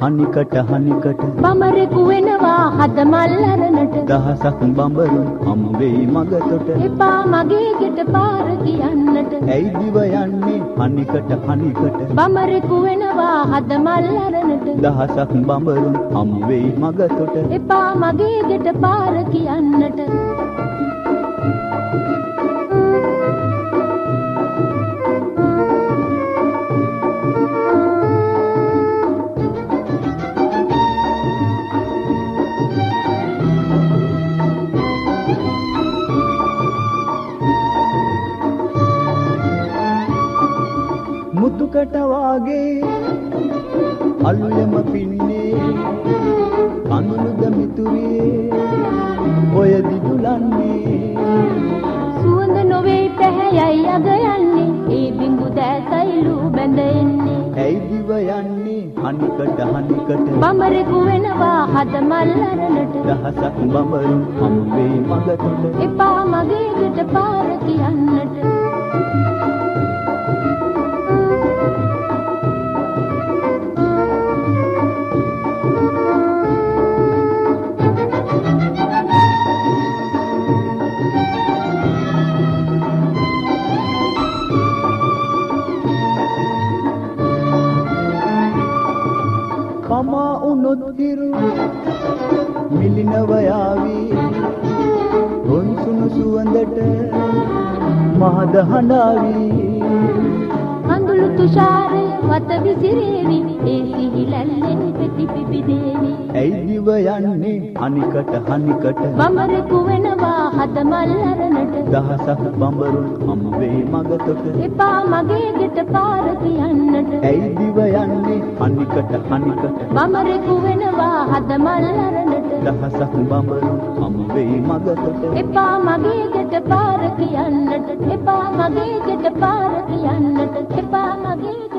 හනිකට හනිකට බඹරෙකු වෙනවා හද මල් අරනට දහසක් බඹරුන් හමු වෙයි මගතොට එපා මගේ ගෙට පාර කියන්නට ඇයි දිව යන්නේ හනිකට හනිකට බඹරෙකු වෙනවා හද මල් අරනට දහසක් බඹරුන් හමු වෙයි මගතොට එපා මගේ ගෙට පාර කියන්නට මුතුකට වාගේ අලුයම පින්නේ කඳුළුද මිතුරියේ ඔය දිදුලන්නේ සුවඳ නොවේ පැහැයයි අග යන්නේ ඒ බිඳු දැසයිලු බැඳ එන්නේ ඇයි දිව යන්නේ හනිකට හනිකට බඹරෙකු වෙනවා හද මල් අරනට දහසක් බඹරුන් හමු වෙයි මගතොට එපා මගේ ගෙට පාර කියන්නට කමා උනොත් හිරු මිලිනව යාවි රොන්සුණු සුවඳට මහද හඬාවි අඳුළු තුෂාරය වත විසිරේවි ඒ සිහිලැල්ලෙන් පෙති පිපිදේවි ඇයි දිව යන්නේ හනිකට හනිකට බඹරෙකු වෙනවා හද මල් අරනට දහසක් බඹරුන් හමු වෙයි මගතොට එපා මගේ ගෙට පාර කියන්නට ඇයි දිව යන්නේ හනිකට හනිකට බඹරෙකු වෙනවා හද මල් අරනට දහසක් බඹරුන් හමු වෙයි මගතොට එපා මගේ ගෙට පාර කියන්නට එපා මගේ ගෙට පාර කියන්නට එපා මගේ